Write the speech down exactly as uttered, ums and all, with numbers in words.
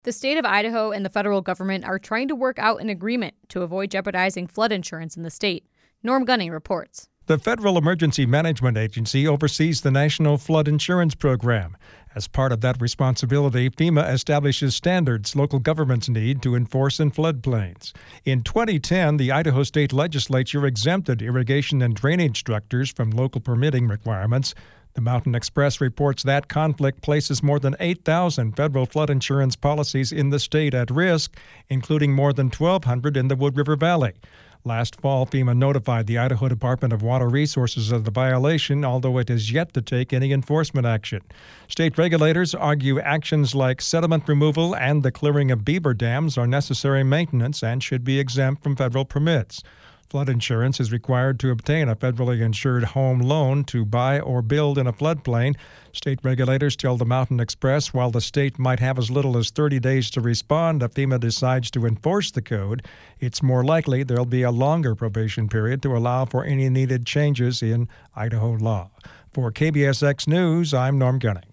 The state of Idaho and the federal government are trying to work out an agreement to avoid jeopardizing flood insurance in the state. Norm Gunning reports. The Federal Emergency Management Agency oversees the National Flood Insurance Program. As part of that responsibility, FEMA establishes standards local governments need to enforce in floodplains. In twenty ten, the Idaho State Legislature exempted irrigation and drainage structures from local permitting requirements. The Mountain Express reports that conflict places more than eight thousand federal flood insurance policies in the state at risk, including more than twelve hundred in the Wood River Valley. Last fall, FEMA notified the Idaho Department of Water Resources of the violation, although it has yet to take any enforcement action. State regulators argue actions like sediment removal and the clearing of beaver dams are necessary maintenance and should be exempt from federal permits. Flood insurance is required to obtain a federally insured home loan to buy or build in a floodplain. State regulators tell the Mountain Express while the state might have as little as thirty days to respond if FEMA decides to enforce the code, it's more likely there'll be a longer probation period to allow for any needed changes in Idaho law. For K B S X News, I'm Norm Gunning.